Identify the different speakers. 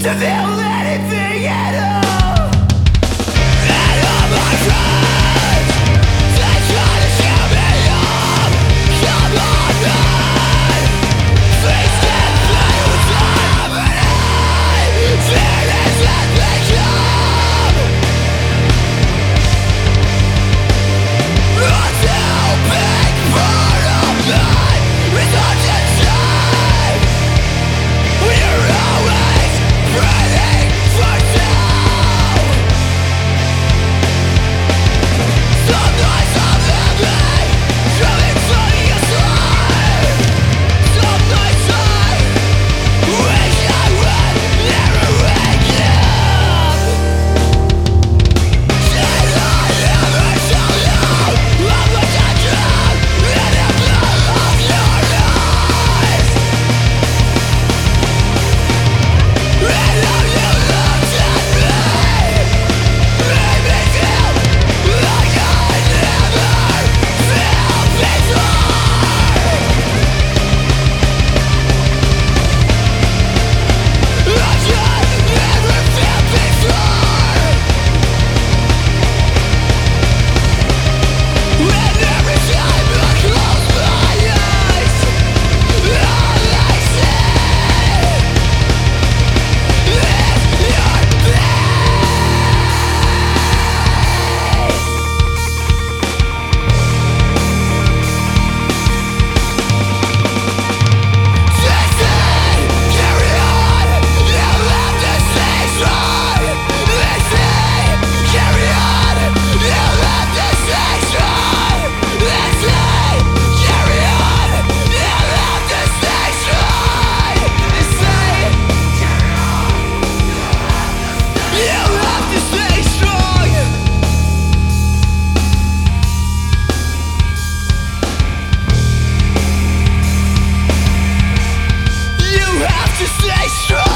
Speaker 1: to feel anything at all. And all my friends, they try to cheer me up. Come on, man, face can play with time, and fear is what they come. A too big part of me is urgency. We're always praying for two. Some nights I'm living, coming from your side. Some nights I wish I would never wake up. Did I ever tell you how much I drown in the blue of your eyes? And how you looked at me made me feel like I never felt before. I just never felt before. And every time I close my eyes, all I see is your carry on, you have to stay strong. Carry on, you have to stay strong. Carry on, you have to stay strong. You have to stay strong. You have to stay strong.